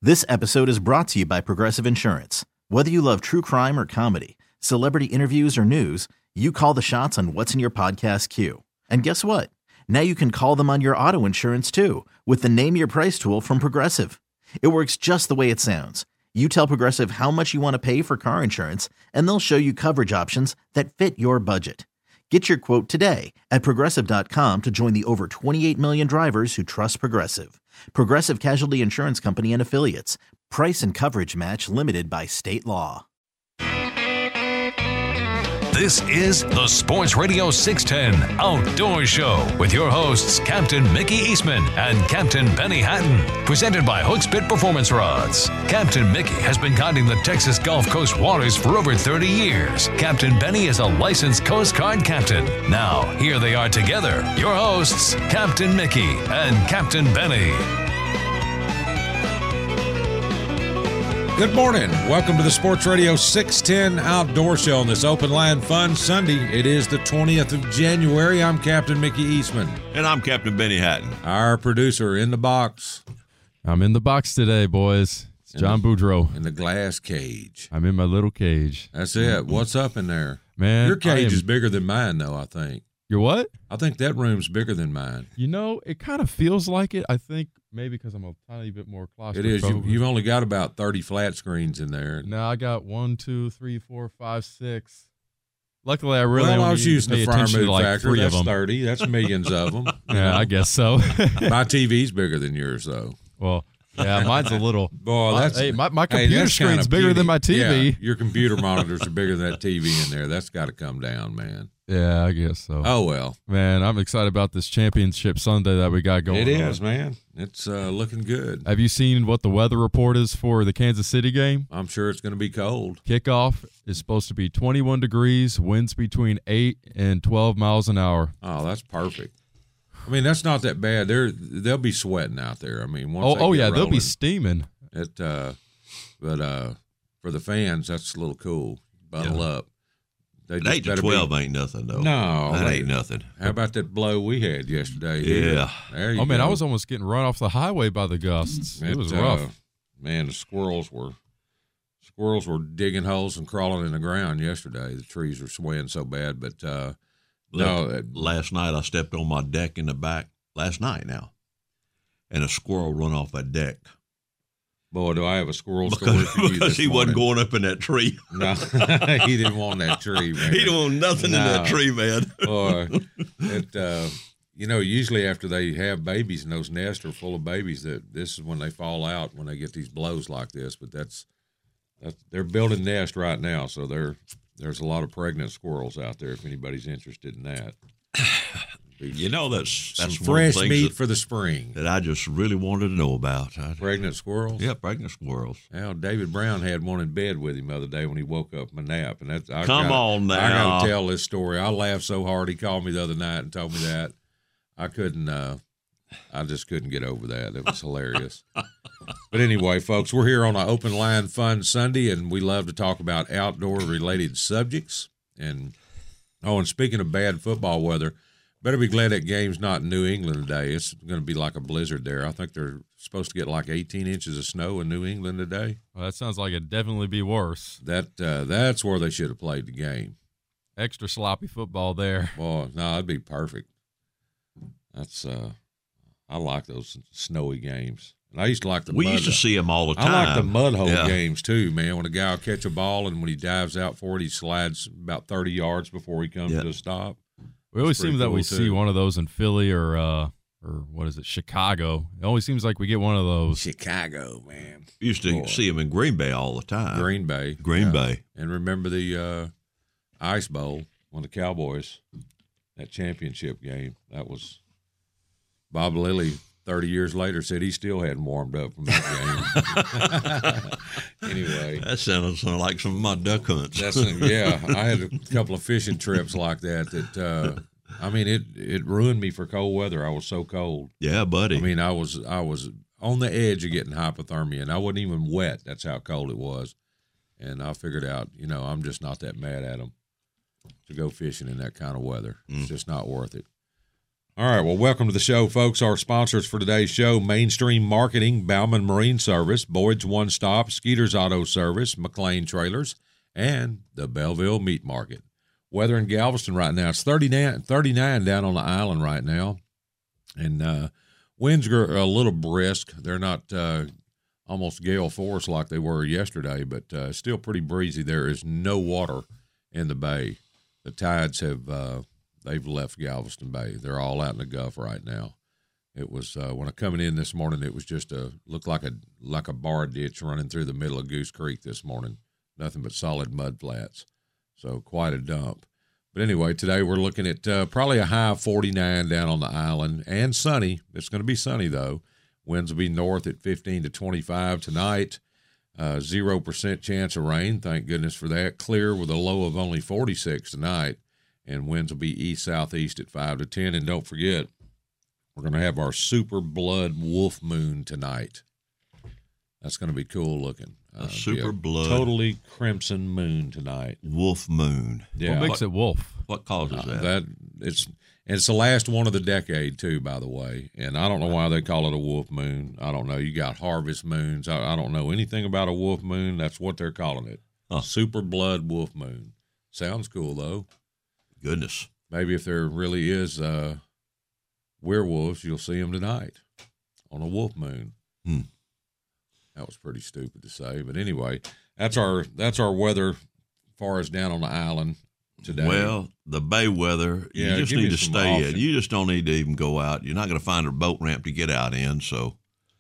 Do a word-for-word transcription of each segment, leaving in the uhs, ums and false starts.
This episode is brought to you by Progressive Insurance. Whether you love true crime or comedy, celebrity interviews or news, you call the shots on what's in your podcast queue. And guess what? Now you can call them on your auto insurance too with the Name Your Price tool from Progressive. It works just the way it sounds. You tell Progressive how much you want to pay for car insurance, and they'll show you coverage options that fit your budget. Get your quote today at Progressive dot com to join the over twenty-eight million drivers who trust Progressive. Progressive Casualty Insurance Company and Affiliates. Price and coverage match limited by state law. This is the Sports Radio six ten Outdoor Show with your hosts, Captain Mickey Eastman and Captain Benny Hatton. Presented by Hookspit Performance Rods. Captain Mickey has been guiding the Texas Gulf Coast waters for over thirty years. Captain Benny is a licensed Coast Guard captain. Now, here they are together, your hosts, Captain Mickey and Captain Benny. Good morning. Welcome to the Sports Radio six ten Outdoor Show on this Open Line Fun Sunday. It is the twentieth of January. I'm Captain Mickey Eastman. And I'm Captain Benny Hatton. Our producer in the box. I'm in the box today, boys. It's John the, Boudreaux. In the glass cage. I'm in my little cage. That's it. What's up in there? Man, your cage am, is bigger than mine, though, I think. Your what? I think that room's bigger than mine. You know, it kind of feels like it. I think maybe because I'm a tiny bit more claustrophobic. It is. You, you've only got about thirty flat screens in there. No, I got one, two, three, four, five, six. Luckily, I really well, only I was using the fire move like factor. Three That's of them. thirty. That's millions of them. Yeah, I guess so. My T V's bigger than yours, though. Well, yeah, mine's a little. Boy, that's hey, my, my hey, computer that's screen's bigger beauty. than my T V. Yeah, your computer monitors are bigger than that T V in there. That's got to come down, man. Yeah, I guess so. Oh, well. Man, I'm excited about this championship Sunday that we got going on. It is, man. It's uh, looking good. Have you seen what the weather report is for the Kansas City game? I'm sure it's going to be cold. Kickoff is supposed to be twenty-one degrees, winds between eight and twelve miles an hour. Oh, that's perfect. I mean, that's not that bad. They're they'll be sweating out there. I mean, once oh, they oh get yeah, rolling, they'll be steaming. It, uh, but uh, for the fans, that's a little cool. Bundle yeah. up. They eight to twelve be, ain't nothing, though. No. That they, ain't nothing. How about that blow we had yesterday? Yeah. There you oh, man, go. I was almost getting run off the highway by the gusts. It, it was rough. Uh, man, the squirrels were squirrels were digging holes and crawling in the ground yesterday. The trees were swaying so bad. But, uh, no. Look, last night I stepped on my deck in the back. Last night now. And a squirrel run off that deck. Boy, do I have a squirrel story for you Because he morning. wasn't going up in that tree. No, he didn't want that tree, man. He didn't want nothing no. in that tree, man. Boy, it, uh, you know, usually after they have babies and those nests are full of babies, that this is when they fall out, when they get these blows like this. But that's, that's they're building nests right now, so there there's a lot of pregnant squirrels out there if anybody's interested in that. You know, that's, that's some one of fresh the things meat that, for the spring. that I just really wanted to know about. I, Pregnant squirrels? yeah, pregnant squirrels. Well, David Brown had one in bed with him the other day when he woke up from a nap. And that's I Come gotta, on now. I got to tell this story. I laughed so hard. He called me the other night and told me that. I couldn't, uh, I just couldn't get over that. It was hilarious. But anyway, folks, we're here on an Open Line Fun Sunday, and we love to talk about outdoor-related subjects. And, oh, and speaking of bad football weather, better be glad that game's not in New England today. It's going to be like a blizzard there. I think they're supposed to get like eighteen inches of snow in New England today. Well, that sounds like it'd definitely be worse. That uh, that's where they should have played the game. Extra sloppy football there. Boy, no, that'd be perfect. That's uh, I like those snowy games. And I used to like the. We mud, used to see them all the time. I like the mud hole yeah. games too, man. When a guy will catch a ball and when he dives out for it, he slides about thirty yards before he comes yeah. to a stop. We always seem that cool we too. see one of those in Philly or uh, or what is it, Chicago. It always seems like we get one of those. Chicago, man. Used to Boy. see them in Green Bay all the time. Green Bay. Green yeah. Bay. And remember the uh, Ice Bowl when the Cowboys, that championship game, that was Bob Lilly thirty years later said he still hadn't warmed up from that game. Anyway. That sounded like some of my duck hunts. That's yeah. I had a couple of fishing trips like that that uh, I mean it it ruined me for cold weather. I was so cold. Yeah, buddy. I mean I was I was on the edge of getting hypothermia and I wasn't even wet. That's how cold it was. And I figured out, you know, I'm just not that mad at them to go fishing in that kind of weather. Mm. It's just not worth it. All right, well, welcome to the show, folks. Our sponsors for today's show, Mainstream Marketing, Bauman Marine Service, Boyd's One Stop, Skeeter's Auto Service, McLean Trailers, and the Belleville Meat Market. Weather in Galveston right now, it's thirty-nine, thirty-nine down on the island right now, and uh, winds are a little brisk. They're not uh, almost gale force like they were yesterday, but uh, still pretty breezy. There is no water in the bay. The tides have uh, they've left Galveston Bay. They're all out in the Gulf right now. It was uh, when I coming in this morning, it was just a looked like a like a bar ditch running through the middle of Goose Creek this morning. Nothing but solid mud flats. So quite a dump. But anyway, today we're looking at uh, probably a high of forty-nine down on the island and sunny. It's going to be sunny though. Winds will be north at fifteen to twenty-five tonight. Uh, zero percent chance of rain. Thank goodness for that. Clear with a low of only forty-six tonight. And winds will be east-southeast at five to ten. And don't forget, we're going to have our super blood wolf moon tonight. That's going to be cool looking. A Uh, super be a blood totally crimson moon tonight. wolf moon. Yeah, What makes it wolf? What causes uh, that? that it's and it's the last one of the decade too, by the way. And I don't know why they call it a wolf moon. I don't know. You got harvest moons. I, I don't know anything about a wolf moon. That's what they're calling it. Huh. Super blood wolf moon. Sounds cool though. Goodness. Maybe if there really is uh, werewolves, you'll see them tonight on a wolf moon. Hmm. That was pretty stupid to say, but anyway, that's our that's our weather as far as down on the island today. Well, the bay weather, Yeah, you just give me need to some stay options. in. You just don't need to even go out. You're not going to find a boat ramp to get out in. So,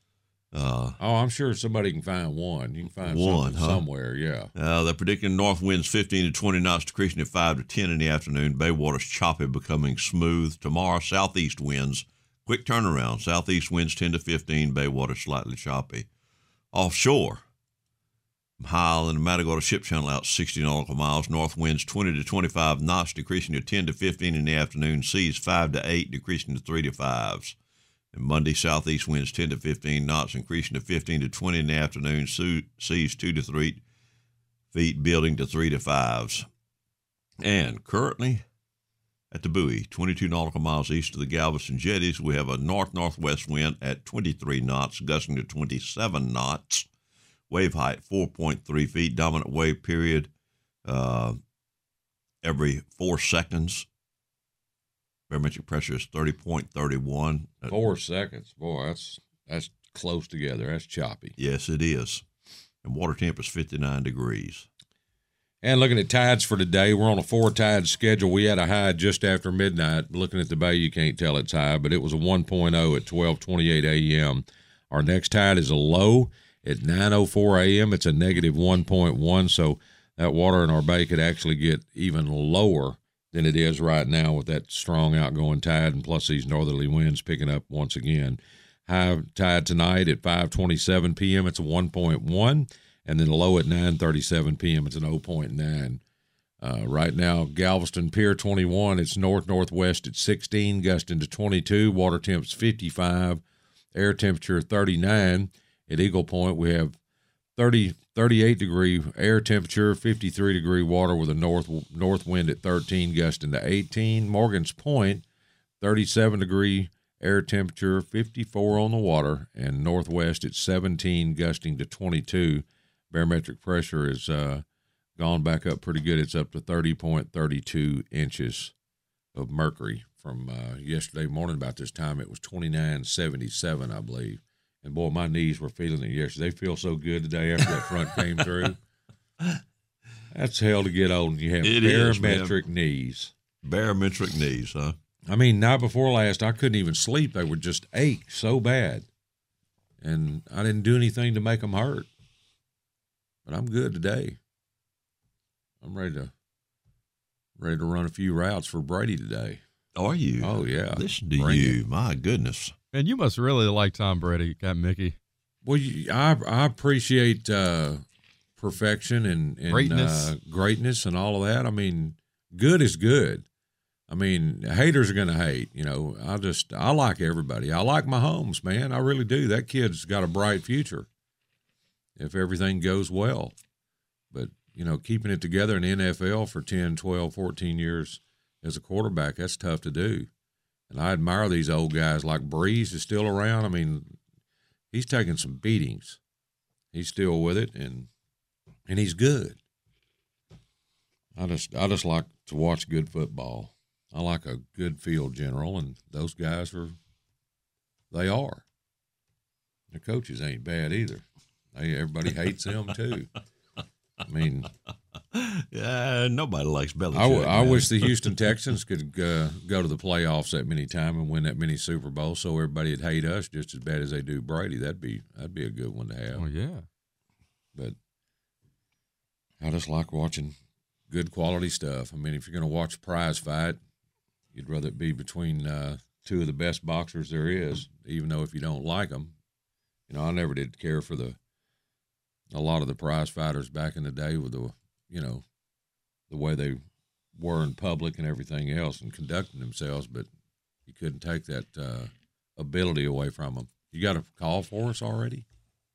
uh, Oh, I'm sure somebody can find one. You can find One, something huh? somewhere, yeah. uh, they're predicting north winds fifteen to twenty knots, decreasing to five to ten in the afternoon. Bay water's choppy, becoming smooth. Tomorrow, southeast winds, quick turnaround. Southeast winds ten to fifteen. Bay water slightly choppy. Offshore, high island, Matagorda Ship Channel out sixty nautical miles. North winds twenty to twenty-five knots, decreasing to ten to fifteen in the afternoon. Seas five to eight, decreasing to three to fives. And Monday, southeast winds ten to fifteen knots, increasing to fifteen to twenty in the afternoon. Seas two to three feet, building to three to fives. And currently at the buoy, twenty-two nautical miles east of the Galveston jetties, we have a north-northwest wind at twenty-three knots, gusting to twenty-seven knots. Wave height four point three feet. Dominant wave period uh, every four seconds. Barometric pressure is thirty point three one. Four seconds. Boy, that's that's close together. That's choppy. Yes, it is. And water temp is fifty-nine degrees. And looking at tides for today, we're on a four tide schedule. We had a high just after midnight. Looking at the bay, you can't tell it's high, but it was a one point oh at twelve twenty-eight a.m. Our next tide is a low at nine oh four a.m. It's a negative one point one, so that water in our bay could actually get even lower than it is right now with that strong outgoing tide and plus these northerly winds picking up once again. High tide tonight at five twenty-seven p.m. It's a one point one. And then low at nine thirty-seven p.m. It's an oh point nine. Uh, right now, Galveston Pier twenty-one, it's north-northwest at sixteen, gusting to twenty-two. Water temp's fifty-five. Air temperature thirty-nine. At Eagle Point, we have thirty, thirty-eight degree air temperature, fifty-three degree water with a north north wind at thirteen, gusting to eighteen. Morgan's Point, thirty-seven degree air temperature, fifty-four on the water, and northwest at seventeen, gusting to twenty-two. Barometric pressure has uh, gone back up pretty good. It's up to thirty point three two inches of mercury from uh, yesterday morning. About this time, it was twenty-nine seventy-seven, I believe. And, boy, my knees were feeling it yesterday. They feel so good today after that front came through. That's hell to get old and you have It is, barometric knees. Barometric knees, huh? I mean, night before last, I couldn't even sleep. They would just ache so bad. And I didn't do anything to make them hurt. But I'm good today. I'm ready to ready to run a few routes for Brady today. Are you? Oh, yeah. Listen to Bring you. it. My goodness. And you must really like Tom Brady, got Mickey. Well, you, I I appreciate uh, perfection and, and Greatness. Uh, greatness and all of that. I mean, good is good. I mean, haters are going to hate. You know, I just I like everybody. I like Mahomes, man. I really do. That kid's got a bright future if everything goes well. But, you know, keeping it together in the N F L for ten, twelve, fourteen years as a quarterback, that's tough to do. And I admire these old guys like Breeze is still around. I mean, he's taking some beatings. He's still with it, and and he's good. I just I just like to watch good football. I like a good field general, and those guys are, they are. Their coaches ain't bad either. They, everybody hates them too. I mean, yeah, nobody likes Belichick. I, w- I man. wish the Houston Texans could uh, go to the playoffs that many times and win that many Super Bowls, so everybody'd hate us just as bad as they do Brady. That'd be that'd be a good one to have. Oh yeah. But I just like watching good quality stuff. I mean, if you're going to watch a prize fight, you'd rather it be between uh, two of the best boxers there is, even though if you don't like them. You know, I never did care for the a lot of the prize fighters back in the day with the, you know, the way they were in public and everything else and conducting themselves, but you couldn't take that uh, ability away from them. You got a call for us already?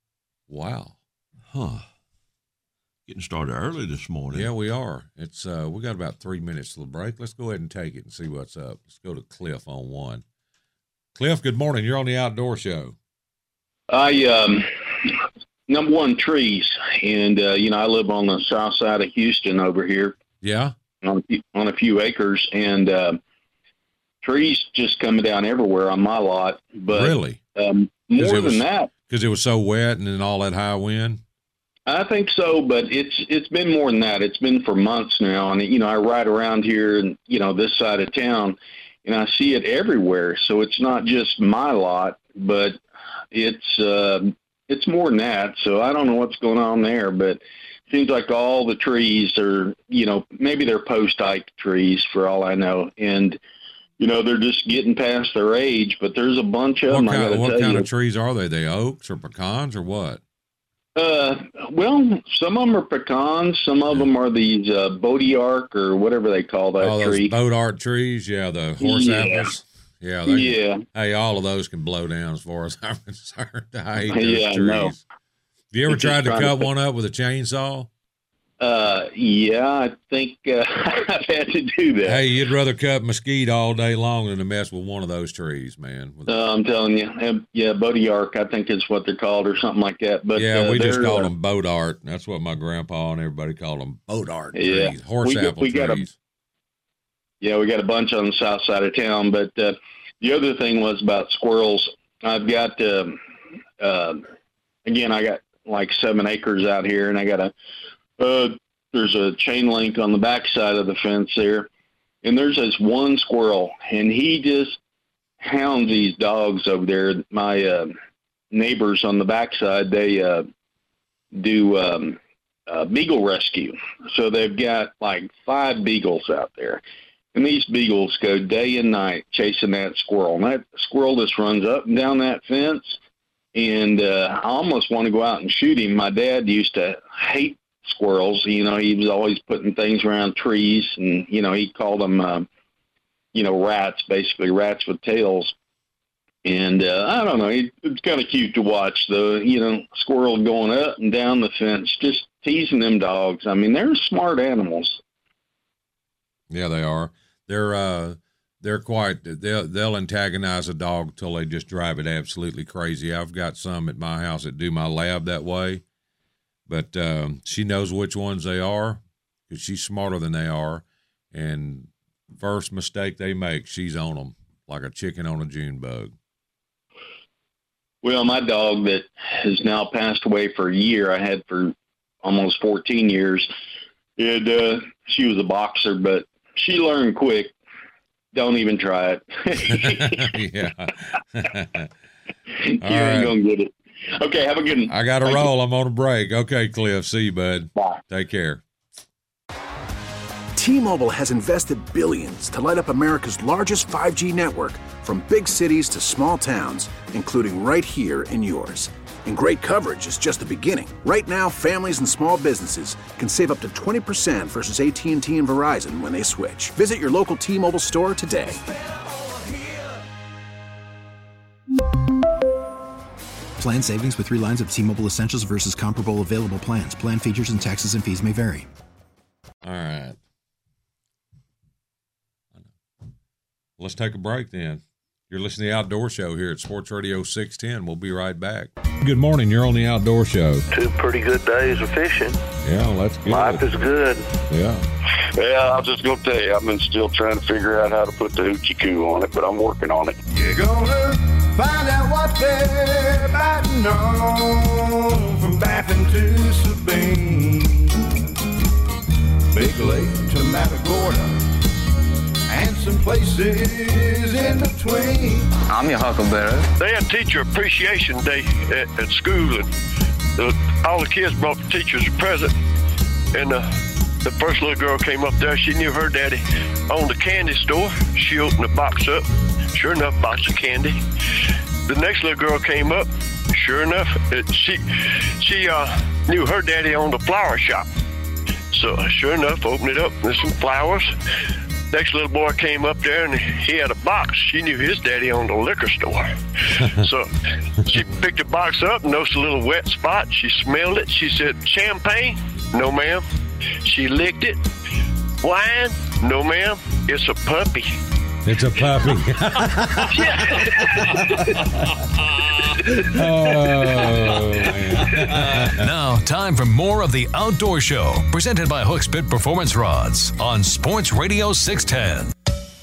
Wow. Huh. Getting started early this morning. Yeah, we are. It's uh, we got about three minutes till the break. Let's go ahead and take it and see what's up. Let's go to Cliff on one. Cliff, good morning. You're on the Outdoor Show. I um, number one trees, and uh, you know I live on the south side of Houston over here. Yeah. On on a few acres, and uh, trees just coming down everywhere on my lot. But Really? um, more it than was- that, Because it was so wet and then all that high wind. I think so. But it's it's been more than that. It's been for months now, and you know I ride around here and you know this side of town, and I see it everywhere. So it's not just my lot, but it's uh, it's more than that. So I don't know what's going on there, but it seems like all the trees are, you know, maybe they're post-hike trees for all I know. And, you know, they're just getting past their age, but there's a bunch of What them. I kind, gotta what tell kind you. of trees are they? They oaks or pecans or what? Uh, well, some of them are pecans. Some of them are these uh, Bodiarc or whatever they call that Oh, those tree. boat art trees. Yeah, the horse Yeah. apples. Yeah. They, Yeah. Hey, all of those can blow down as far as I'm concerned. I hate those Yeah, I trees. know. Have you ever Just tried to trying to cut think- one up with a chainsaw? Uh, yeah, I think uh, I've had to do that. Hey, you'd rather cut mesquite all day long than to mess with one of those trees, man. With- Uh, I'm telling you, um, yeah, Bodiarc, I think is what they're called, or something like that. But yeah, uh, we just they're, called uh, them boat art. That's what my grandpa and everybody called them, boat art Yeah. trees, horse We got- apple we got 'em. trees. Yeah, we got a bunch on the south side of town. But uh, the other thing was about squirrels. I've got, um, uh, again, I got like seven acres out here, and I got a, uh, there's a chain link on the back side of the fence there, and there's this one squirrel, and he just hounds these dogs over there. My uh, neighbors on the backside, they uh, do um, uh, beagle rescue. So they've got like five beagles out there. And these beagles go day and night chasing that squirrel. And that squirrel just runs up and down that fence. And uh, I almost want to go out and shoot him. My dad used to hate squirrels. You know, he was always putting things around trees. And, you know, he called them, uh, you know, rats, basically rats with tails. And uh, I don't know, it, it's kind of cute to watch the, you know, squirrel going up and down the fence, just teasing them dogs. I mean, they're smart animals. Yeah, they are. They're uh, they're quite. They'll they'll antagonize a dog till they just drive it absolutely crazy. I've got some at my house that do my lab that way, but um, she knows which ones they are because she's smarter than they are. And first mistake they make, she's on them like a chicken on a June bug. Well, my dog that has now passed away for a year, I had for almost fourteen years. And uh, she was a boxer, but she learned quick. Don't even try it. Yeah. You All ain't right. gonna get it. Okay, have a good one. I got to Thank you. roll. I'm on a break. Okay, Cliff. See you, bud. Bye. Take care. T-Mobile has invested billions to light up America's largest five G network, from big cities to small towns, including right here in yours. And great coverage is just the beginning. Right now, families and small businesses can save up to twenty percent versus A T and T and Verizon when they switch. Visit your local T-Mobile store today. Plan savings with three lines of T-Mobile Essentials versus comparable available plans. Plan features and taxes and fees may vary. All right. Let's take a break then. You're listening to the Outdoor Show here at Sports Radio six ten. We'll be right back. Good morning. You're on the Outdoor Show. Two pretty good days of fishing. Yeah, that's good. Life is good. Yeah. Yeah, I was just going to tell you, I've been still trying to figure out how to put the hoochie coo on it, but I'm working on it. You're gonna find out what they're biting on from Baffin to Sabine, Big Lake to Matagorda, and some places in between. I'm your huckleberry. They had Teacher Appreciation Day at, at school, and the, all the kids brought the teachers a present, and uh, the first little girl came up there. She knew her daddy owned a candy store. She opened the box up. Sure enough, box of candy. The next little girl came up. Sure enough, it, she she uh, knew her daddy owned a flower shop. So sure enough, opened it up. There's some flowers. Next little boy came up there and he had a box. She knew his daddy owned a liquor store. So she picked the box up, noticed a little wet spot. She smelled it. She said, "Champagne?" "No, ma'am." She licked it. "Wine?" "No, ma'am. It's a puppy." It's a puppy. Oh, man. Now, time for more of the Outdoor Show, presented by Hookspit Performance Rods on Sports Radio six ten.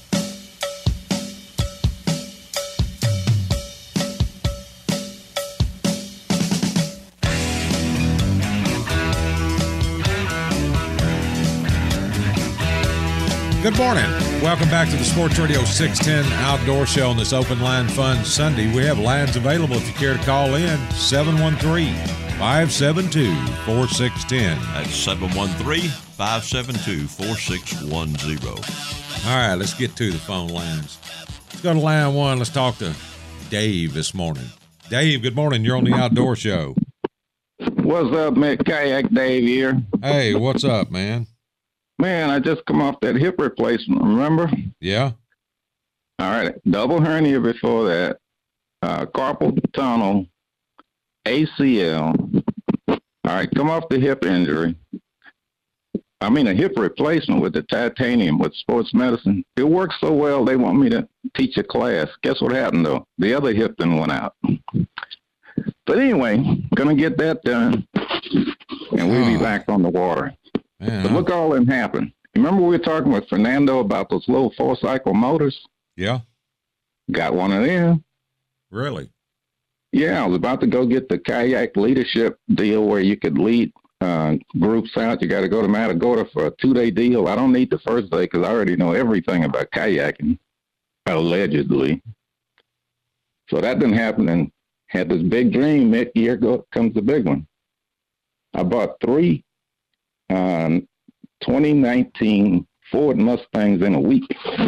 Good morning. Welcome back to the Sports Radio six ten Outdoor Show on this Open Line Fun Sunday. We have lines available if you care to call in. seven one three, five seven two, four six one zero. That's seven one three, five seven two, four six one zero. All right, let's get to the phone lines. Let's go to line one. Let's talk to Dave this morning. Dave, good morning. You're on the Outdoor Show. What's up, Mick? Kayak Dave here. Hey, what's up, man? Man, I just come off that hip replacement, remember? Yeah. All right. Double hernia before that. Uh, carpal tunnel. A C L. All right. Come off the hip injury. I mean, a hip replacement with the titanium with sports medicine. It works so well, they want me to teach a class. Guess what happened, though? The other hip then went out. But anyway, going to get that done, and we'll oh. be back on the water. Man, but look all that happened. Remember we were talking with Fernando about those little four-cycle motors? Yeah. Got one of them. Really? Yeah, I was about to go get the kayak leadership deal where you could lead uh, groups out. You got to go to Matagorda for a two-day deal. I don't need the first day because I already know everything about kayaking, allegedly. So that didn't happen, and had this big dream. Mick, here go, comes the big one. I bought three Um, twenty nineteen Ford Mustangs in a week.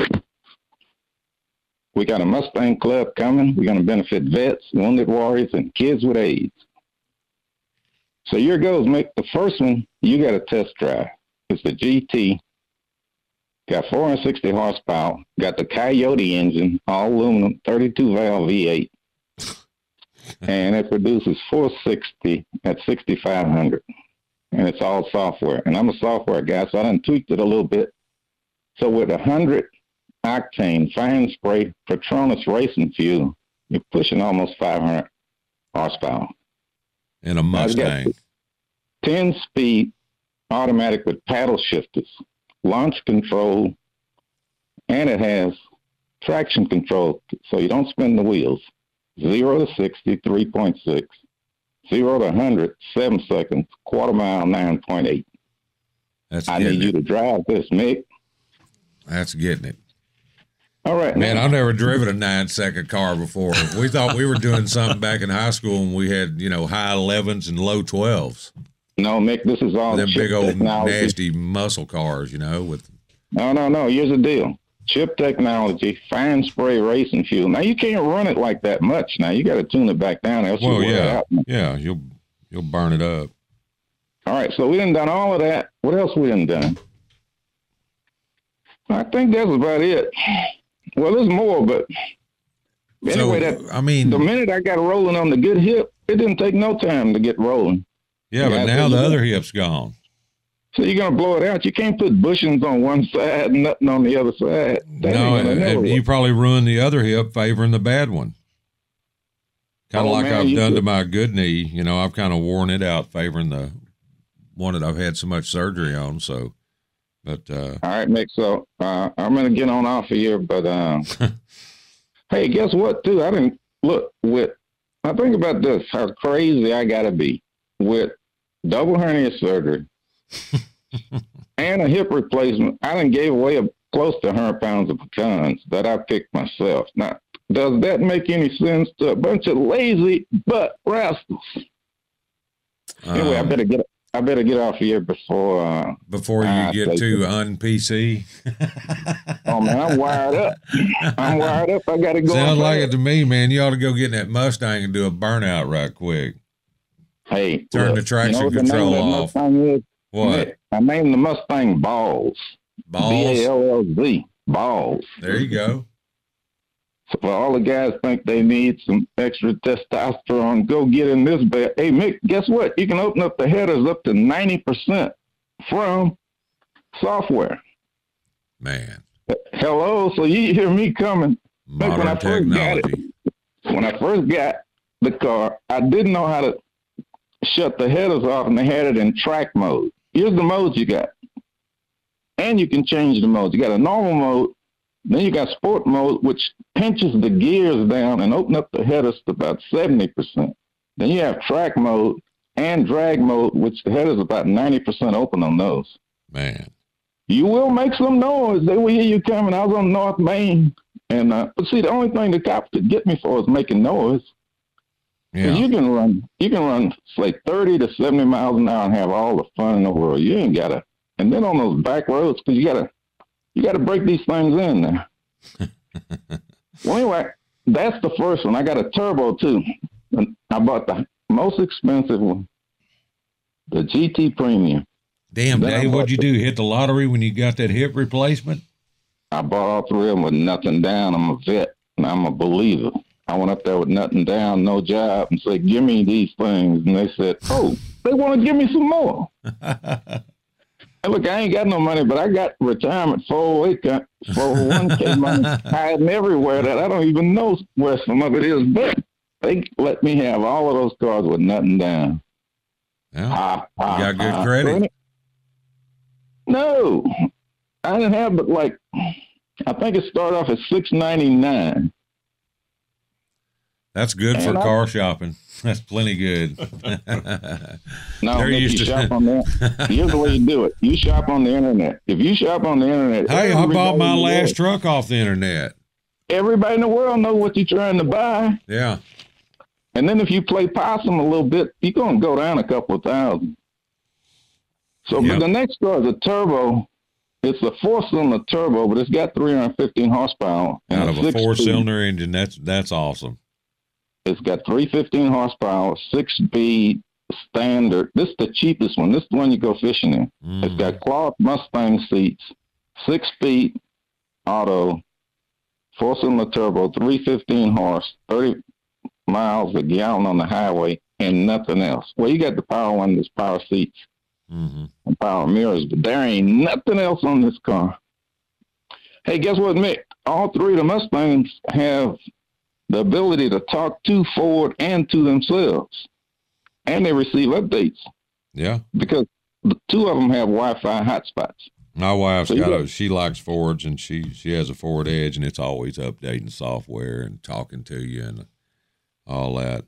We got a Mustang Club coming. We're going to benefit vets, wounded warriors, and kids with AIDS. So here goes, Mick. The first one, you got a test drive. It's the G T. Got four hundred sixty horsepower. Got the Coyote engine, all aluminum, thirty-two valve V eight. And it produces four sixty at sixty-five hundred. And it's all software. And I'm a software guy, so I done tweaked it a little bit. So with one hundred octane fine spray Petronas racing fuel, you're pushing almost five hundred horsepower. In a Mustang. ten-speed automatic with paddle shifters, launch control, and it has traction control, so you don't spin the wheels. zero to sixty, three point six. Zero to one hundred, seven seconds. Quarter mile, nine point eight. That's I need it. You to drive this, Mick. That's getting it. All right. Man, now. I've never driven a nine-second car before. We thought we were doing something back in high school when we had, you know, high elevens and low twelves. No, Mick, this is all them big old technology. Nasty muscle cars, you know. With No, no, no. Here's the deal. Chip technology, fine spray racing fuel. Now, you can't run it like that much. Now, you got to tune it back down. Else well, you'll yeah, out. yeah, you'll you'll burn it up. All right, so we done done all of that. What else we done done? I think that's about it. Well, there's more, but anyway, so, that I mean, the minute I got rolling on the good hip, it didn't take no time to get rolling. Yeah, but now the other hip's gone. So you're gonna blow it out. You can't put bushings on one side and nothing on the other side. That No, ain't gonna never you work. probably ruined the other hip favoring the bad one. Kind of Oh, like man, I've you done to could- my good knee. You know, I've kind of worn it out favoring the one that I've had so much surgery on. So, but uh, All right, Mick. So uh, I'm gonna get on off of here, but um, hey, guess what? Too, I didn't look with. I think about this: how crazy I gotta be with double hernia surgery and a hip replacement. I done gave away a, close to one hundred pounds of pecans that I picked myself. Now, does that make any sense to a bunch of lazy butt rascals? Anyway, I um, better get. I better get off here before. Uh, before you I get take too it. un-P C. Oh man, I'm wired up. I'm wired up. I gotta go. Sounds on like fast. it to me, man. You ought to go get in that Mustang and do a burnout right quick. Hey, Turn look, the traction you know what the control name of that off. Mustang is? What? I named the Mustang Balls. Balls? B A L L Z. Balls. There you go. So for all the guys think they need some extra testosterone, go get in this bed. Hey, Mick, guess what? You can open up the headers up to ninety percent from software. Man. Hello, so you hear me coming. Mick, when I Modern first got it, technology. when I first got the car, I didn't know how to shut the headers off, and they had it in track mode. Here's the modes you got. And you can change the modes. You got a normal mode, then you got sport mode, which pinches the gears down and open up the headers to about seventy percent. Then you have track mode and drag mode, which the headers about ninety percent open on those. Man. You will make some noise. They will hear you coming. I was on North Main. And, uh, but see, the only thing the cops could get me for is making noise. Yeah. You can run, you can run, say, thirty to seventy miles an hour and have all the fun in the world. You ain't got to, and then on those back roads, because you got to, you got to break these things in there. Well, anyway, that's the first one. I got a turbo, too. And I bought the most expensive one, the G T Premium. Damn, Then I Dave, bought what'd you the- do? Hit the lottery when you got that hip replacement? I bought all three of them with nothing down. I'm a vet, and I'm a believer. I went up there with nothing down, no job, and said, give me these things. And they said, oh, they want to give me some more. And look, I ain't got no money, but I got retirement four oh one k money hiding everywhere that I don't even know where some of it is. But they let me have all of those cars with nothing down. Yeah. Ah, ah, You got good ah. credit. No, I didn't have, but like, I think it started off at six ninety-nine. That's good for And I- car shopping. That's plenty good. No, They're Nick, used you to- shop on there. Here's the way you do it. You shop on the internet. If you shop on the internet, Hey, I bought everybody my in the last world- truck off the internet. Everybody in the world know what you're trying to buy. Yeah. And then if you play possum a little bit, you're going to go down a couple of thousand. So Yeah. but the next car is a turbo. It's a four-cylinder turbo, but it's got three hundred fifteen horsepower. and Out of a six-speed. four-cylinder engine, that's that's awesome. It's got three fifteen horsepower, six-speed standard. This is the cheapest one. This is the one you go fishing in. Mm. It's got cloth Mustang seats, six-speed auto, four-cylinder turbo, three fifteen horse, thirty miles a gallon on the highway, and nothing else. Well, you got the power one, there's power seats Mm-hmm. and power mirrors, but there ain't nothing else on this car. Hey, guess what, Mick? All three of the Mustangs have the ability to talk to Ford and to themselves, and they receive updates Yeah. because the two of them have Wi-Fi hotspots. My wife's So you got got- a, she likes Fords, and she, she has a Ford Edge, and it's always updating software and talking to you and all that.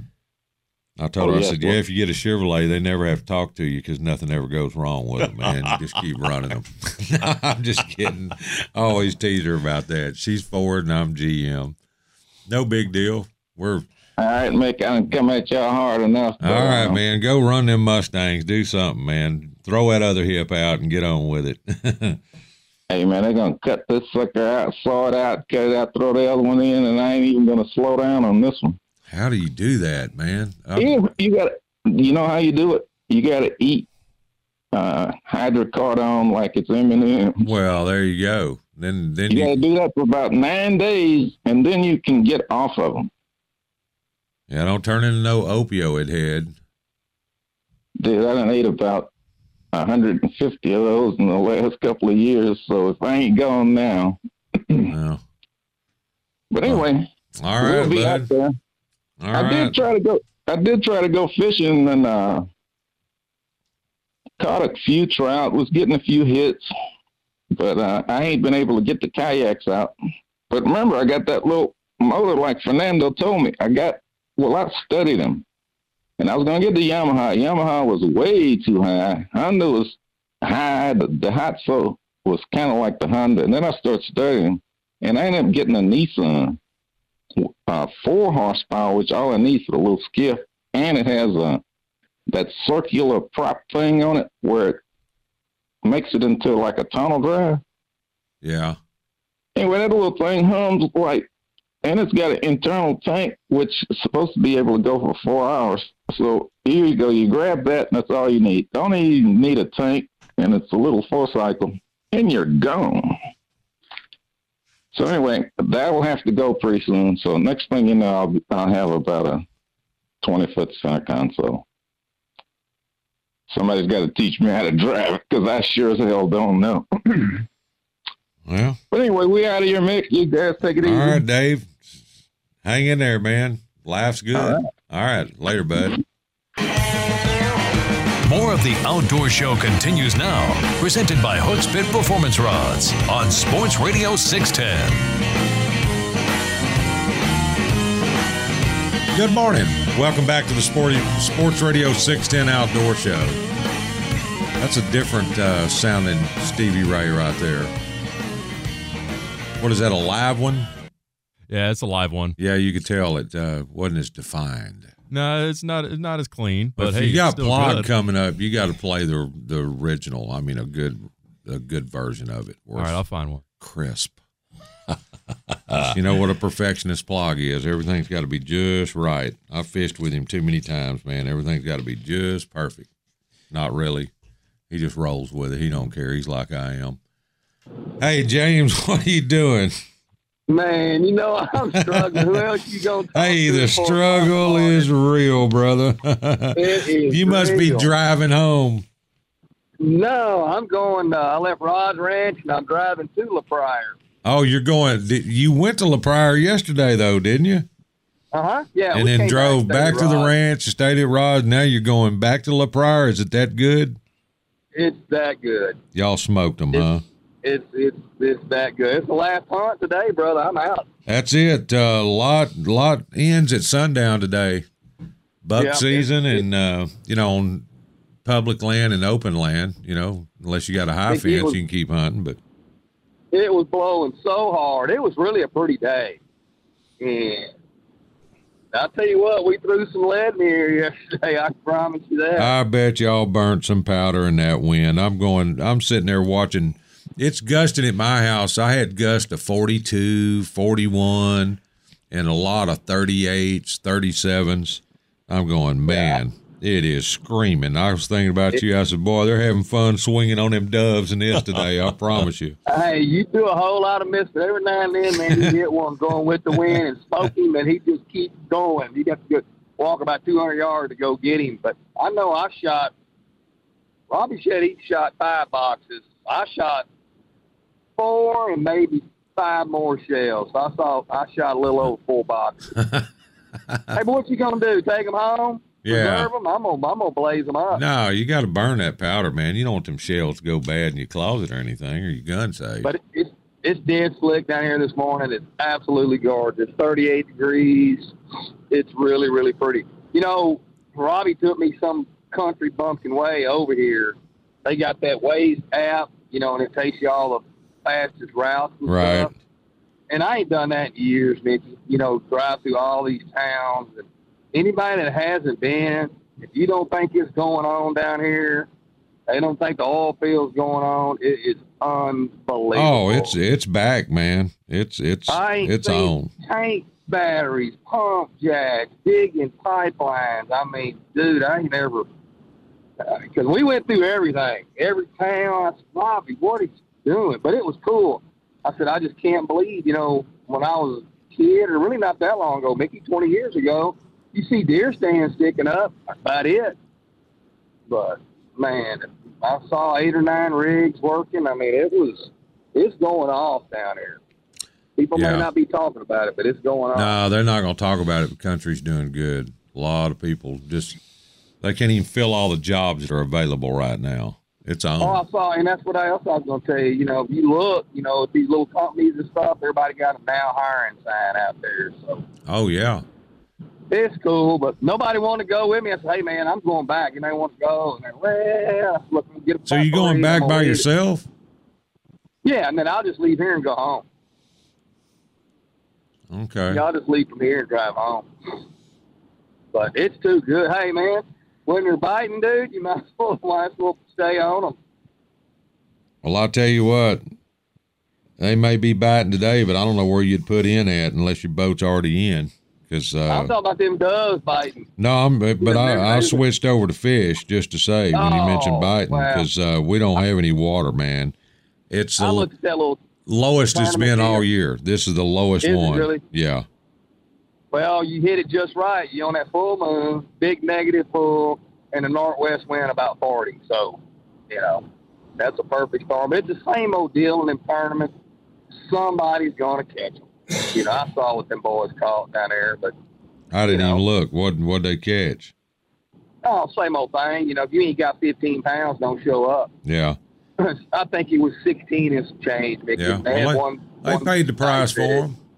I told Oh, her, I yeah, said, well- yeah, if you get a Chevrolet, they never have to talk to you because nothing ever goes wrong with them, man. You just keep running them. I'm just kidding. I always tease her about that. She's Ford, and I'm G M. No big deal. We're All right, Mick, I done come at y'all hard enough. all but, right, um, man. Go run them Mustangs. Do something, man. Throw that other hip out and get on with it. Hey, man, they're going to cut this sucker out, saw it out, cut it out, throw the other one in, and I ain't even going to slow down on this one. How do you do that, man? I'm- You, you got to, you know how you do it? You got to eat uh, hydrocodone like it's M and M. Well, there you go. Then, then You got to you, do that for about nine days, and then you can get off of them. yeah, don't turn into no opioid head. Dude, I done ate about one hundred fifty of those in the last couple of years. So if I ain't gone now. No. But anyway. All right, we'll be bud. out there. All I right. did try to go. I did try to go fishing and uh, caught a few trout. Was getting a few hits, but uh, I ain't been able to get the kayaks out. But remember, I got that little motor like Fernando told me. I got. Well, I studied them, and I was gonna get the Yamaha. Yamaha was way too high. Honda was high. The, the Hatso was kind of like the Honda, and then I started studying, and I ended up getting a Nissan. Uh, four horsepower, which all I need for the little skiff, and it has a that circular prop thing on it where it makes it into like a tunnel drive. Yeah. Anyway, that little thing hums like, and it's got an internal tank which is supposed to be able to go for four hours. So here you go, you grab that, and that's all you need. Don't even need a tank, and it's a little four cycle, and you're gone. So anyway, that will have to go pretty soon. So next thing you know, I'll, I'll have about a twenty-foot center console. Somebody's got to teach me how to drive it because I sure as hell don't know. Well. But anyway, we out of here, Mick. You guys take it easy. All right, Dave. Hang in there, man. Life's good. All right. All right. Later, bud. More of the Outdoor Show continues now, presented by Hooks Pit Performance Rods on Sports Radio six ten. Good morning. Welcome back to the Sporty, Sports Radio six ten Outdoor Show. That's a different uh, sounding Stevie Ray right there. What is that, a live one? Yeah, it's a live one. Yeah, you could tell it uh, wasn't as defined. No, it's not. It's not as clean. But, But, if hey, you got it's still Plog good. coming up, you got to play the the original. I mean, a good a good version of it. All right, I'll find one. Crisp. You know what a perfectionist Plog is. Everything's got to be just right. I fished with him too many times, man. Everything's got to be just perfect. Not really. He just rolls with it. He don't care. He's like I am. Hey, James, what are you doing? Man, you know I'm struggling. Who else you gonna talk Hey, to the for? struggle is real, brother. It is You must be real. driving home. No, I'm going. Uh, I left Rod's Ranch and I'm driving to La Pryor. Oh, you're going. You went to La Pryor yesterday, though, didn't you? Uh huh. Yeah. And we then came drove back, back stayed to the at Rod's. ranch, stayed at Rod's. Now you're going back to La Pryor. Is it that good? It's that good. Y'all smoked them, huh? It's it's it's that good. It's the last hunt today, brother. I'm out. That's it. A uh, lot, lot ends at sundown today. Buck Yeah. season, and uh, you know, on public land and open land. You know, unless you got a high It- it fence, was- you can keep hunting. But It was blowing so hard. It was really a pretty day. And I'll tell you what, we threw some lead in the air yesterday. I can promise you that. I bet y'all burnt some powder in that wind. I'm going. I'm sitting there watching. It's gusting at my house. I had gust of forty-two, forty-one, and a lot of thirty-eights, thirty-sevens. I'm going, man, it is screaming. I was thinking about you. I said, boy, they're having fun swinging on them doves in this today. I promise you. Hey, you do a whole lot of missing. Every now and then, man, you get one going with the wind and smoke him, and he just keeps going. You got to go walk about two hundred yards to go get him. But I know I shot, Robbie said he shot five boxes. I shot four and maybe five more shells. So I saw I shot a little over four boxes. Hey, but what you going to do, take them home? Yeah. Preserve them? I'm going I'm gonna blaze them up. No, you got to burn that powder, man. You don't want them shells to go bad in your closet or anything, or your gun safe. But it's it's dead slick down here this morning. It's absolutely gorgeous. thirty-eight degrees. It's really, really pretty. You know, Robbie took me some country bumpkin way over here. They got that Waze app, you know, and it takes you all the fastest routes and Right. stuff. And I ain't done that in years, Mickey. You know, drive through all these towns. And anybody that hasn't been, if you don't think it's going on down here, they don't think the oil field's going on. It is unbelievable. Oh, it's it's back, man. It's it's I ain't it's seen on. tank batteries, pump jacks, digging pipelines. I mean, dude, I ain't never because uh, we went through everything, every town. I said, Robbie, what are you doing? But it was cool. I said, I just can't believe, you know, when I was a kid, or really not that long ago, Mickey, twenty years ago, you see deer stands sticking up. That's about it. But man, I saw eight or nine rigs working. I mean, it was it's going off down here. People Yeah. may not be talking about it, but it's going on. No, they're not going to talk about it. The country's doing good. A lot of people just, they can't even fill all the jobs that are available right now. It's on. Oh, I saw, and that's what else I was going to tell you. You know, if you look, you know, at these little companies and stuff, everybody got a now hiring sign out there. So Oh, yeah. it's cool, but nobody want to go with me. I said, hey, man, I'm going back. And they want to go. And they're, well, look, get a So you going back by yourself? Yeah, and then I'll just leave here and go home. Okay. Yeah, I'll just leave from here and drive home. But it's too good. Hey, man, when you're biting, dude, you might as well, might as well stay on them. Well, I'll tell you what, they may be biting today, but I don't know where you'd put in at unless your boat's already in. Cause, uh, I'm talking about them doves biting. no, I'm, but but I, I switched over to fish just to say when you mentioned Oh, biting wow. because uh, we don't have any water, man. It's the I looked at that little, lowest it's been all year. This is the lowest Is it one. really? Yeah. well, you hit it just right. You on that full moon, big negative full, and the northwest wind about forty. So, you know, that's a perfect storm. It's the same old deal in them tournaments. Somebody's going to catch them. You know, I saw what them boys caught down there, but I didn't You know. even look. What what'd they catch? oh, same old thing. You know, if you ain't got fifteen pounds, don't show up. Yeah. I think it was sixteen and some change, Mickey. Yeah. They had Well, they, one, they one paid the price for there. them.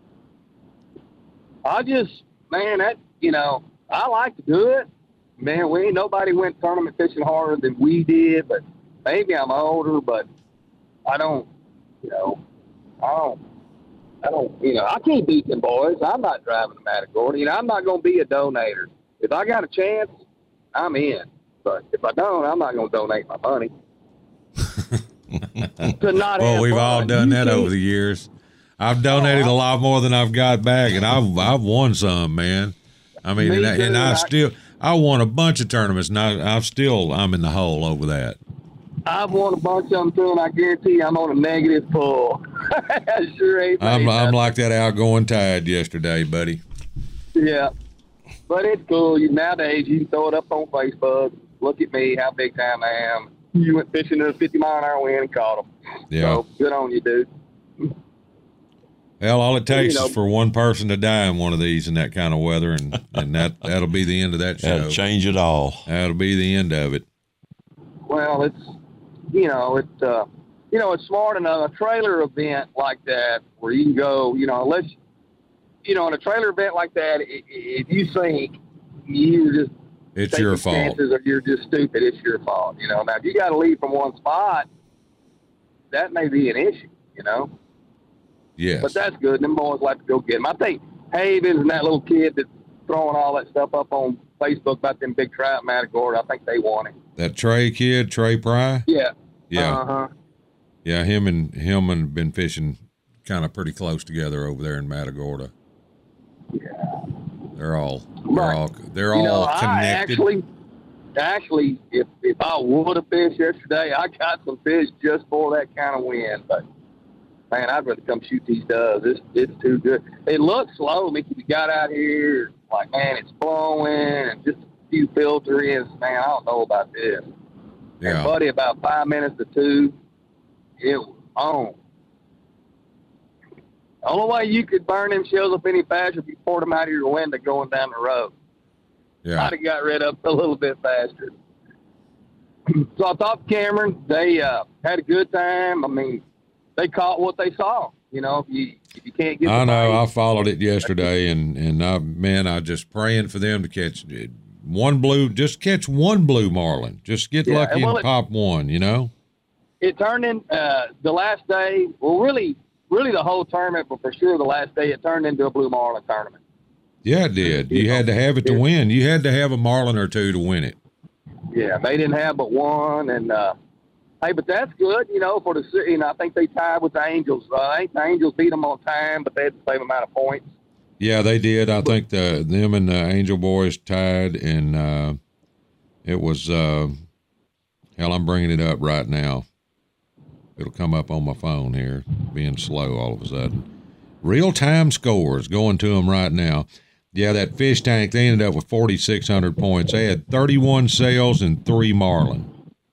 I just, man, that, you know, I like to do it. Man, we ain't nobody went tournament fishing harder than we did, but maybe I'm older, but I don't, you know, I don't, I don't, you know, I can't beat them boys. I'm not driving the Matagorda. You know, I'm not going to be a donator. If I got a chance, I'm in. But if I don't, I'm not going to donate my money. to not Well, have we've fun. all done You that can't- over the years. I've donated a lot more than I've got back, and I've I've won some, man. I mean, Me and, I, and too. I I- still I won a bunch of tournaments, and I, I've still I'm in the hole over that. I've won a bunch of them too, and I guarantee you I'm on a negative pull. I sure ain't. I'm made I'm nothing. like that outgoing tide yesterday, buddy. Yeah, but it's cool. You, nowadays, you can throw it up on Facebook. Look at me, how big time I am. You went fishing in a fifty mile an hour wind and caught them. Yeah. So good on you, dude. Well, all it takes You know- is for one person to die in one of these in that kind of weather, and, and that that'll be the end of that show. That'll change it all. That'll be the end of it. Well, it's you know it's uh, you know it's smart enough. A trailer event like that where you can go, you know, unless you know, in a trailer event like that, i- i- if you sink, you just It's take your the fault. chances or you're just stupid. It's your fault. You know, now if you got to leave from one spot, that may be an issue. You know. Yes. But that's good. Them boys like to go get them. I think Havens and that little kid that's throwing all that stuff up on Facebook about them big trout in Matagorda, I think they want it. That Trey kid, Trey Pry. Yeah. Yeah. Uh-huh. Yeah, him and him and been fishing kind of pretty close together over there in Matagorda. Yeah. They're all they're Right. all they're You all know, I connected. actually, actually, if, if I would have fished yesterday, I got some fish just for that kind of wind. But, man, I'd rather come shoot these doves. It's, it's too good. It looks slow, Mickey. We got out here, like, man, it's blowing and just a few filter ins. Man, I don't know about this. Yeah. And, buddy, about five minutes to two, it was on. The only way you could burn them shells up any faster if you poured them out of your window going down the road. Yeah. I'd have got rid of them a little bit faster. So I talked to Cameron. They uh, had a good time. I mean, they caught what they saw. You know, if you if you can't get, I the know. bait- I followed it yesterday, and and I man, I just praying for them to catch one blue. Just catch one blue marlin. Just get Yeah, lucky and well, and it- pop one. You know. it turned in uh, the last day. Well, really, really the whole tournament, but for sure the last day, it turned into a blue marlin tournament. Yeah, it did. You had to have it to win. You had to have a marlin or two to win it. Yeah, they didn't have but one, and uh, hey, but that's good, you know, for the city. And I think they tied with the Angels. Uh, I think the Angels beat them on time, but they had the same amount of points. Yeah, they did. I think the them and the Angel Boys tied, and uh, it was uh, hell. I'm bringing it up right now. It'll come up on my phone here, being slow all of a sudden. Real time scores going to them right now. Yeah, that fish tank. They ended up with forty-six hundred points. They had thirty-one sales and three marlin.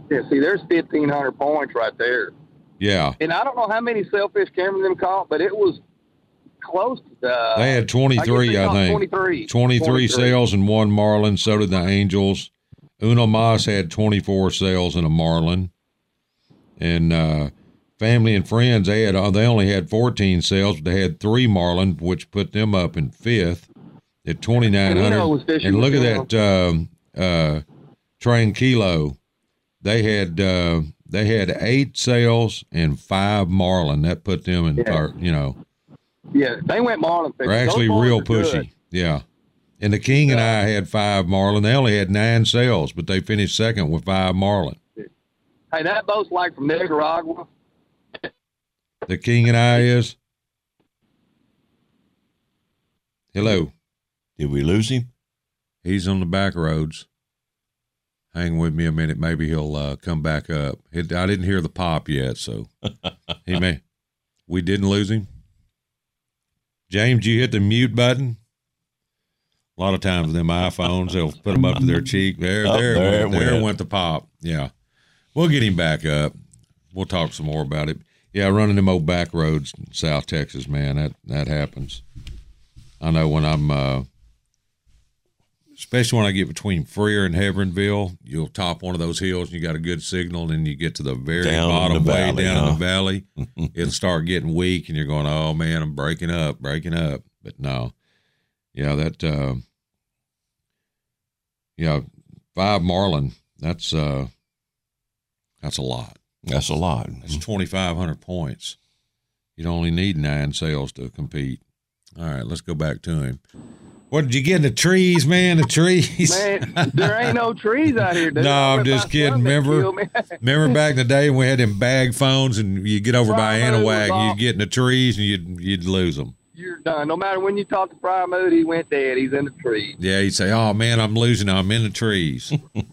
Yeah, see, there's fifteen hundred points right there. Yeah. And I don't know how many sailfish Cameron them caught, but it was close to uh, They had twenty-three, I, I think. twenty-three. twenty-three, twenty-three sails and one marlin. So did the Angels. Uno Mas had twenty-four sails and a marlin. And uh, family and friends, they had they only had fourteen sails, but they had three marlin, which put them up in fifth at twenty-nine hundred. And, and look at that um, uh, Tranquilo. They had uh, they had eight sails and five marlin. That put them in, yeah. or, you know. Yeah, they went marlin fishing. They're actually real pushy. Good. Yeah. And the King and I had five marlin. They only had nine sails, but they finished second with five marlin. Hey, that boat's like from Nicaragua. The King and I is. Hello. Did we lose him? He's on the back roads. Hang with me a minute. Maybe he'll uh, come back up. It, I didn't hear the pop yet, so he may. We didn't lose him. James, you hit the mute button. A lot of times them iPhones, they'll put them up to their cheek. There, oh, there, there, went, there went the pop. Yeah. We'll get him back up. We'll talk some more about it. Yeah, running them old back roads in South Texas, man, that, that happens. I know when I'm, uh, especially when I get between Freer and Hebronville, you'll top one of those hills and you got a good signal, and then you get to the very down bottom the way valley, down huh? in the valley. It'll start getting weak, and you're going, oh, man, I'm breaking up, breaking up. But no. Yeah, that, uh, yeah, five marlin, that's, uh, that's a lot. That's a lot. That's twenty-five hundred points. You'd only need nine sails to compete. All right, let's go back to him. What did you get in the trees, man? The trees? Man, there ain't no trees out here, dude. No, I'm just kidding. Remember, remember back in the day when we had them bag phones and you get over by Anahuac and you'd get in the trees and you'd, you'd lose them. You're done. No matter when you talk to Friar Mood, he went dead. He's in the trees. Yeah, he'd say, oh, man, I'm losing. I'm in the trees.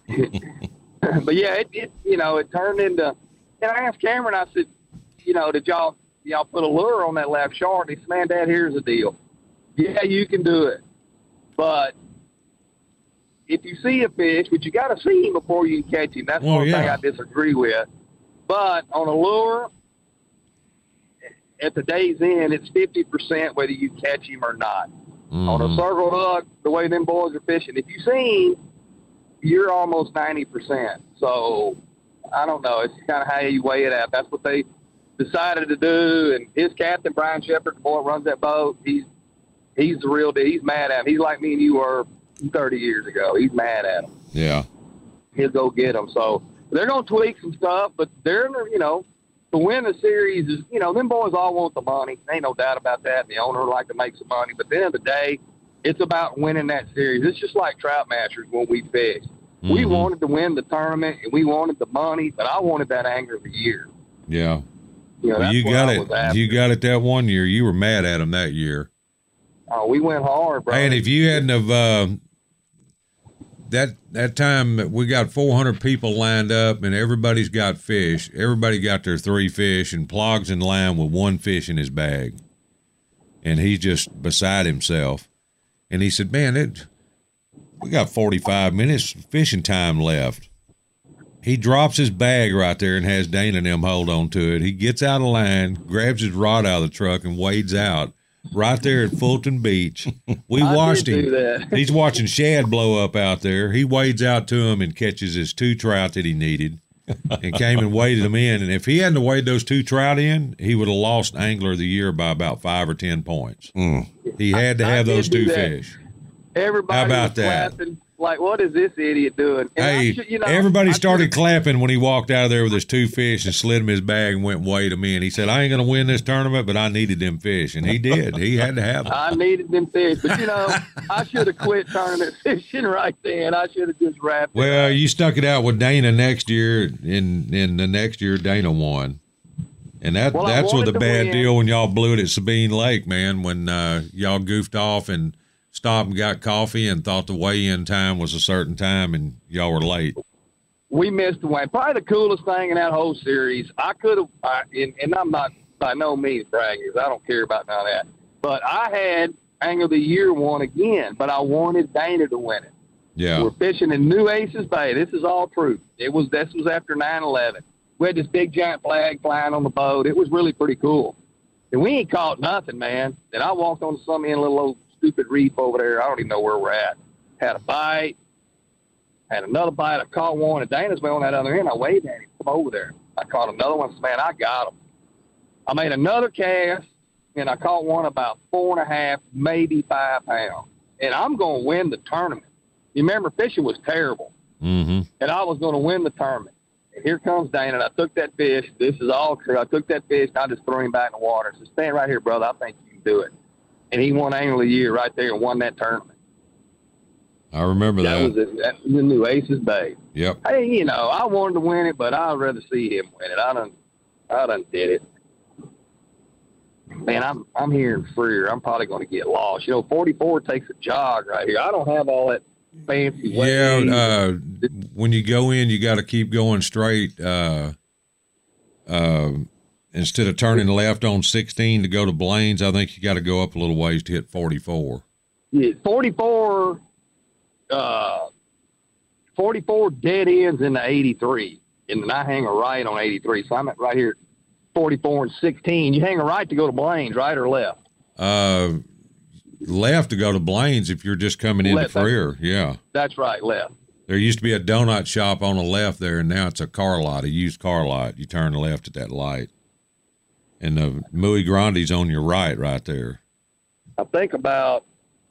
But, yeah, it, it, you know, it turned into – and I asked Cameron, I said, you know, did y'all y'all put a lure on that left shark? He said, man, Dad, here's the deal. Yeah, you can do it. But if you see a fish, but you got to see him before you can catch him. That's oh, one yeah. thing I disagree with. But on a lure, at the day's end, it's fifty percent whether you catch him or not. Mm-hmm. On a circle hook, the way them boys are fishing, if you see him, you're almost ninety percent. So, I don't know. It's kind of how you weigh it out. That's what they decided to do. And his captain, Brian Shepard, the boy that runs that boat, he's he's the real deal. He's mad at him. He's like me and you were thirty years ago. He's mad at him. Yeah. He'll go get him. So, they're going to tweak some stuff, but they're, you know, to win the series is, you know, them boys all want the money. Ain't no doubt about that. The owner would like to make some money. But at the end of the day, it's about winning that series. It's just like Trout Masters when we fished. Mm-hmm. We wanted to win the tournament, and we wanted the money, but I wanted that Angler of the Year. Yeah. You know, well, you got it. You got it that one year. You were mad at him that year. Oh, we went hard, bro. And if you hadn't have uh, that that time, we got four hundred people lined up, and everybody's got fish. Everybody got their three fish, and Plog's in line with one fish in his bag, and he's just beside himself. And he said, "Man, it, we got forty-five minutes fishing time left." He drops his bag right there and has Dana and them hold on to it. He gets out of line, grabs his rod out of the truck, and wades out right there at Fulton Beach. We I watched did him. do that. He's watching shad blow up out there. He wades out to him and catches his two trout that he needed and came and waded them in. And if he hadn't weighed those two trout in, he would have lost Angler of the Year by about five or ten points. Mm. He had to have I those two that. fish. Everybody How about was that? clapping, like, what is this idiot doing? And Hey, I should, you know, everybody I started should- clapping when he walked out of there with his two fish and slid him his bag and went and weighed them in. He said, I ain't going to win this tournament, but I needed them fish. And he did. He had to have them. I needed them fish. But, you know, I should have quit tournament fishing right then. I should have just wrapped it. Well, you stuck it out with Dana next year, and, and the next year Dana won. And that Well, I that's what wanted the to bad win. deal when y'all blew it at Sabine Lake, man, when uh, y'all goofed off and stopped and got coffee and thought the weigh-in time was a certain time, and y'all were late. We missed the way. Probably the coolest thing in that whole series. I could have, I, and, and I'm not by no means bragging. I don't care about none of that. But I had Angler of the Year one again, but I wanted Dana to win it. Yeah. We're fishing in Nueces Bay. This is all true. It was this was after nine eleven. We had this big giant flag flying on the boat. It was really pretty cool. And we ain't caught nothing, man. And I walked on some in a little old stupid reef over there. I don't even know where we're at. Had a bite. Had another bite. I caught one. And Dana's way on that other end. I waved at him. Come over there. I caught another one. Man, I got him. I made another cast, and I caught one about four and a half, maybe five pounds. And I'm going to win the tournament. You remember, fishing was terrible. Mm-hmm. And I was going to win the tournament. And here comes Dana, and I took that fish. This is all true. I took that fish, and I just threw him back in the water. I said, stand right here, brother. I think you can do it. And he won Angler of the Year right there and won that tournament. I remember that. That was in, that was in Nueces Bay. Yep. Hey, you know, I wanted to win it, but I'd rather see him win it. I done, I done did it. Man, I'm I'm here in Freer. I'm probably going to get lost. You know, forty-four takes a jog right here. I don't have all that fancy Yeah, waves. uh, when you go in, you got to keep going straight. Uh, uh, instead of turning left on sixteen to go to Blaine's, I think you got to go up a little ways to hit forty-four. Yeah, forty-four, uh, forty-four dead ends in the eighty-three, and then I hang a right on eighty-three. So I'm at right here, forty-four and sixteen. You hang a right to go to Blaine's, right or left? Uh, left to go to Blaine's if you're just coming into Left, Freer. Yeah. That's right, left. There used to be a donut shop on the left there, and now it's a car lot, a used car lot. You turn left at that light. And the Muy Grande's on your right, right there. I think about,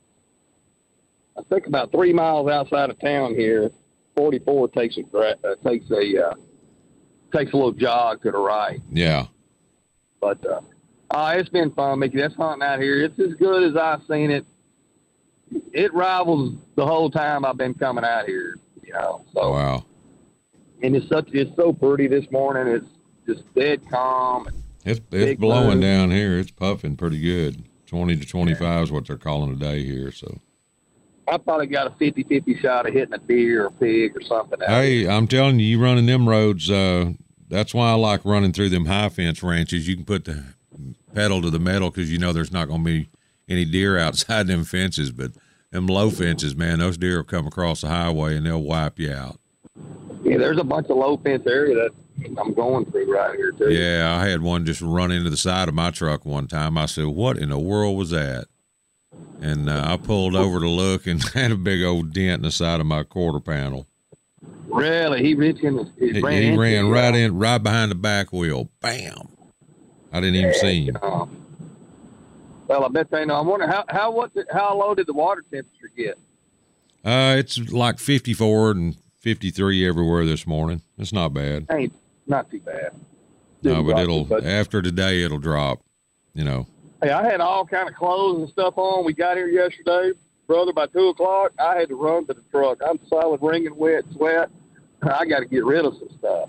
I think about three miles outside of town here, forty-four takes a gra- uh, takes a uh, takes a little jog to the right. Yeah. But uh, uh, it's been fun, Mickey. That's hunting out here. It's as good as I've seen it. It rivals the whole time I've been coming out here. You know. So. Wow. And it's such it's so pretty this morning. It's just dead calm. It's it's blowing down here. It's puffing pretty good. twenty to twenty-five is what they're calling a day here. So I probably got a fifty-fifty shot of hitting a deer or a pig or something. Hey, I'm telling you, you running them roads, uh, that's why I like running through them high fence ranches. You can put the pedal to the metal because you know there's not going to be any deer outside them fences. But them low fences, man, those deer will come across the highway and they'll wipe you out. Yeah, there's a bunch of low fence area that I'm going through right here, too. Yeah, I had one just run into the side of my truck one time. I said, what in the world was that? And uh, I pulled over to look and had a big old dent in the side of my quarter panel. Really? He reached in. He, He ran, he into ran you. right in, right behind the back wheel. Bam! I didn't even see him. Uh, well, I bet they know. I wonder how how what the, how low did the water temperature get? Uh, it's like fifty-four and fifty-three everywhere this morning. It's not bad. Ain't not too bad. No, Didn't but drop it'll too much. after today it'll drop. You know. Hey, I had all kind of clothes and stuff on. We got here yesterday, brother. By two o'clock, I had to run to the truck. I'm solid, wringing wet, sweat. I got to get rid of some stuff.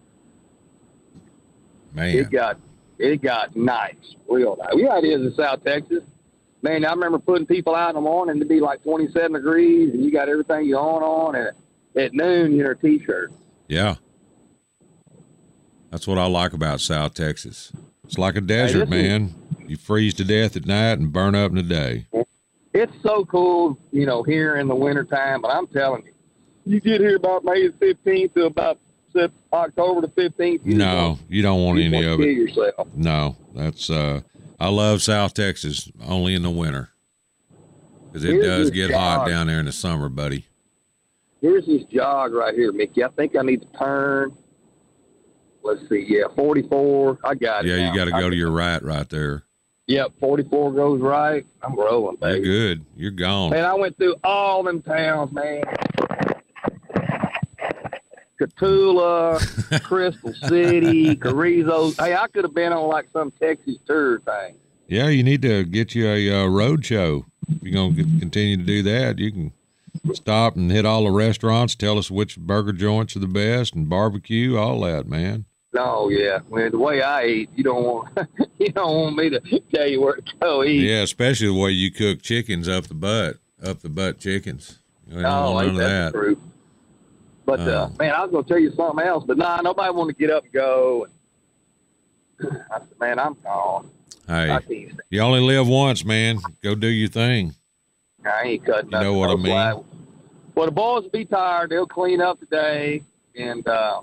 Man, it got it got nice, real nice. We had it in South Texas. Man, I remember putting people out in the morning to be like twenty-seven degrees, and you got everything you own on, and at noon you're in a t-shirt. Yeah. That's what I like about South Texas. It's like a desert, Hey, man. You freeze to death at night and burn up in the day. It's so cool, you know, here in the wintertime, but I'm telling you, you get here about May the fifteenth to about October the fifteenth. You No, you don't want you any want to of kill it. yourself. No, that's, uh, I love South Texas only in the winter. Because it Here's does this get hot jog. down there in the summer, buddy. Here's this jog right here, Mickey. I think I need to turn. Let's see. Yeah, forty-four. I got it. Yeah, you now. got to I go to can- your right right there. Yep, forty-four goes right. I'm rolling, You're baby. good. You're gone. Man, I went through all them towns, man. Catula, Crystal City, Carrizo. Hey, I could have been on like some Texas tour thing. Yeah, you need to get you a uh, road show. If you're going to continue to do that, you can stop and hit all the restaurants, tell us which burger joints are the best, and barbecue, all that, man. No, yeah. Well, the way I eat, you don't want you don't want me to tell you where to go eat. Yeah, especially the way you cook chickens up the butt, up the butt chickens. You don't No, want ain't none of that that. the truth. But, uh, Oh. man, I was going to tell you something else, but nah, nobody wanted to get up and go. I said, man, I'm gone. Hey, I can't stand you only live once, man. Go do your thing. I ain't cutting You know nothing. what I No mean? flag. Well, the boys will be tired. They'll clean up today, and uh,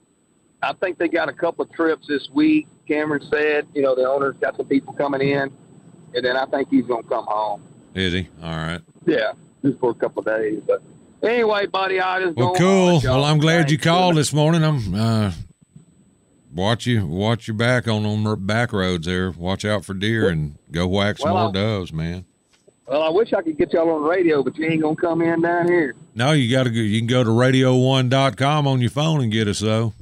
I think they got a couple of trips this week. Cameron said, you know, the owner's got some people coming in, and then I think he's going to come home. Is he? All right. Yeah, just for a couple of days. But anyway, buddy, I just well, go cool. on, well, I'm glad Thanks. you called this morning. I'm uh, watch you watch your back on on the back roads there. Watch out for deer and go whack some Well, more doves, man. Well, I wish I could get y'all on the radio, but you ain't going to come in down here. No, you got to go. You can go to radio one dot com on your phone and get us though.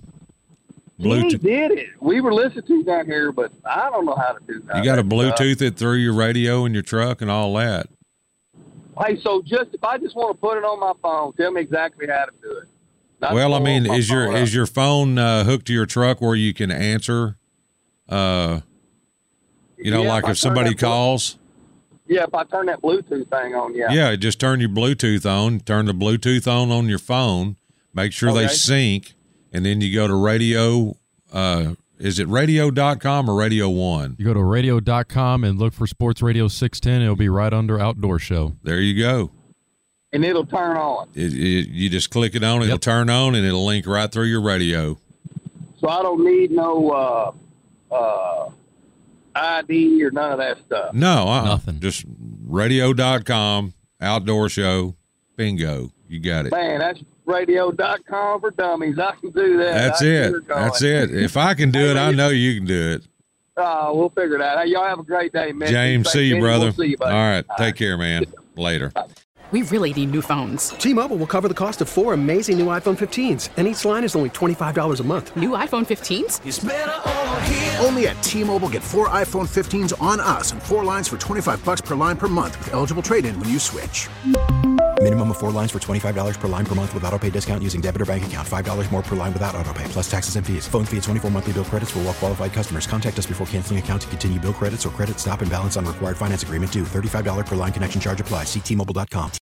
He did it. We were listening to you down here, but I don't know how to do that. You got to Bluetooth it through your radio in your truck and all that. Hey, so just if I just want to put it on my phone, tell me exactly how to do it. Not Well, I to mean, pull my is your phone up. is your phone uh, hooked to your truck where you can answer? Uh, you know, Yeah, like if I if somebody turn that Blu- calls. Yeah, if I turn that Bluetooth thing on, yeah. Yeah, just turn your Bluetooth on. Turn the Bluetooth on on your phone. Make sure they Okay. sync, and then you go to radio. Uh, is it radio dot com or Radio One? You go to radio dot com and look for Sports Radio six ten. It'll be right under Outdoor Show. There you go. And it'll turn on. It, it, you just click it on, it'll turn on, and it'll link right through your radio. So I don't need no uh, uh, I D or none of that stuff. No, uh-uh. Nothing. Just radio dot com, Outdoor Show, bingo. You got it. Man, that's radio dot com for dummies. I can do that. That's I can it. get her going. That's it. If I can do it, I know you can do it. Uh, we'll figure it out. Hey, y'all have a great day, man. James, Stay see you, safe. brother. We'll see you, buddy. All right. Take care, man. Later. We really need new phones. T-Mobile will cover the cost of four amazing new iPhone fifteens, and each line is only twenty-five dollars a month. New iPhone fifteens? It's better over here. Only at T-Mobile, get four iPhone fifteens on us and four lines for twenty-five bucks per line per month with eligible trade-in when you switch. Minimum of four lines for twenty-five dollars per line per month with autopay discount using debit or bank account. five dollars more per line without autopay, plus taxes and fees. Phone fee at twenty-four monthly bill credits for well-qualified customers. Contact us before canceling account to continue bill credits or credit stop and balance on required finance agreement due. thirty-five dollars per line connection charge applies. See T Mobile dot com.